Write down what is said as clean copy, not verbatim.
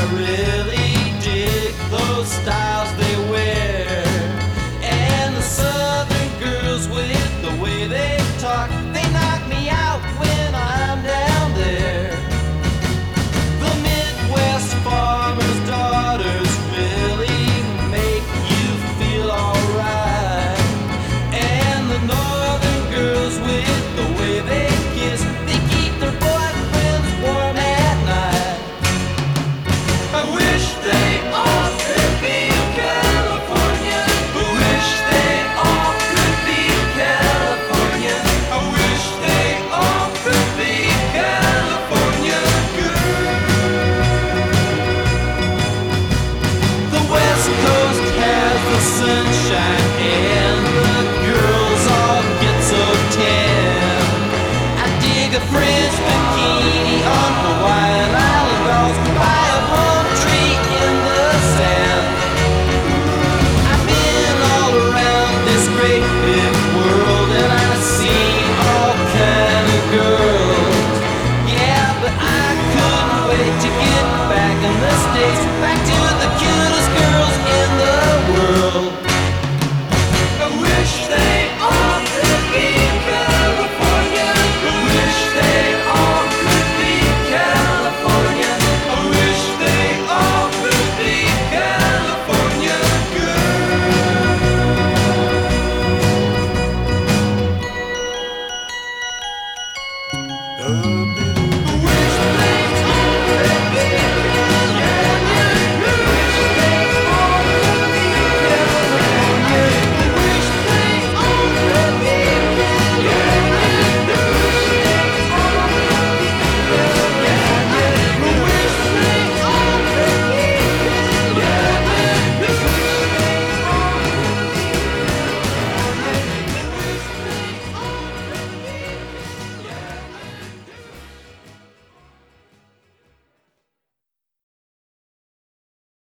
really dig those styles they wear. And the southern girls with the way they talk, they knock me out when I'm down there. The Midwest farmers' daughters really make you feel alright. And the northern girls with the way they kiss, they keep their boyfriends warm at night. I wish they all could be California. I wish they all could be California. I wish they all could be California girls. The West Coast has the sunshine and the girls all get so tan. I dig a French bikini on Hawaiian Island dolls by a palm tree in the sand. I've been all around this great big world and I've seen all kind of girls. Yeah, but I couldn't wait to get back in the States, back to the cutest girls in the world. I wish they all could be California. I wish they all could be California. I wish they all could be California girls.